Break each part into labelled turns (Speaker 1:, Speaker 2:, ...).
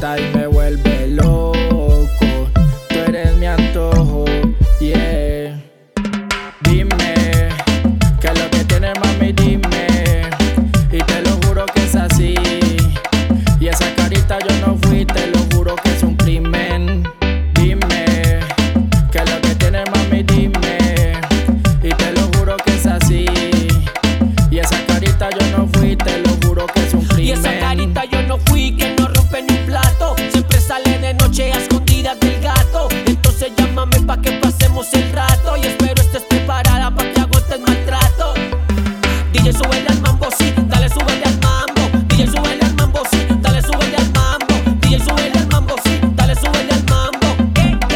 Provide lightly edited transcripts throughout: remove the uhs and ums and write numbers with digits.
Speaker 1: encanta y me vuelve loco. Tú eres mi antojo, yeah. Dime, ¿qué es lo que tienes, mami? Dime, y te lo juro que es así. Y esa carita yo no fui, te lo juro que es un crimen. Dime, ¿qué es lo que tienes, mami? Dime, y te lo juro que es así. Y esa carita yo no fui, te lo juro que es un crimen.
Speaker 2: Y esa carita yo no fui, que no rompe ni un plato. Siempre sale de noche a escondidas del gato. Entonces llámame pa' que pasemos el rato. Y espero estés preparada pa' que agotes maltrato. DJ, súbele al mambo, sí, dale, súbele al mambo. DJ, súbele al mambo, sí, dale, súbele al mambo. DJ, súbele al mambo, sí, dale, súbele al mambo.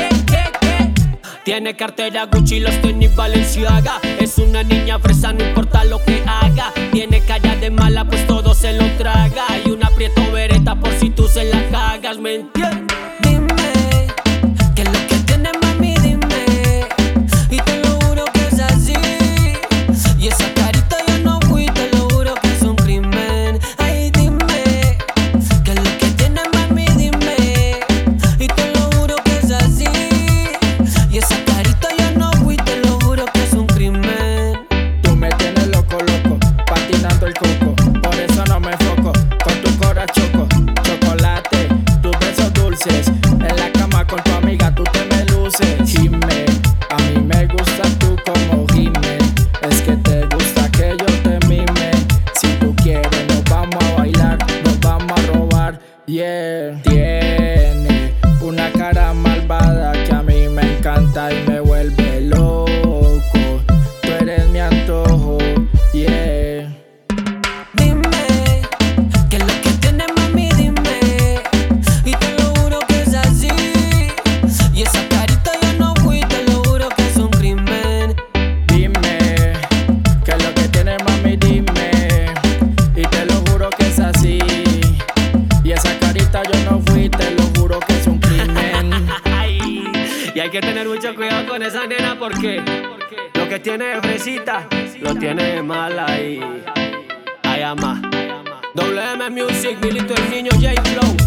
Speaker 2: Tiene cartera Gucci, los tenis Balenciaga. Es una niña fresa, no importa lo que haga. Tiene cara de mala, pues todo se lo traga. Y un aprieto vereta por si tú se la cagas, ¿me entiendes? Dime, ¿qué es lo que tiene, mami? Dime, y te lo juro que es así. Y esa carita yo no fui, te lo juro que es un crimen. Ay, dime, ¿qué es lo que tiene, mami? Dime, y te lo juro que es así. Y esa carita yo no fui, te lo juro que es un crimen.
Speaker 1: Tú me tienes loco, loco, patinando el coco. Por eso no me foco, con tu cora choco. Chocolate, tus besos dulces. En la cama con tu amiga tú te me luces. Gime, a mí me gusta tú como gime. Es que te gusta que yo te mime. Si tú quieres nos vamos a bailar, nos vamos a robar, yeah. Tiene una cara malvada que a mí me encanta y me vuelve loco. Tú eres mi antojo, yeah.
Speaker 2: Dime, ¿qué es lo que tiene, mami? Dime, y te lo juro que es así. Y esa carita yo no fui, te lo juro que es un crimen.
Speaker 1: Dime, ¿qué es lo que tienes, mami? Dime, y te lo juro que es así. Y esa carita yo no fui, te lo juro que es un crimen.
Speaker 2: Y hay que tener mucho cuidado con esa nena porque lo que tiene de fresita lo tiene de mala y ay ama. WM Music, Milito el niño, J Flow.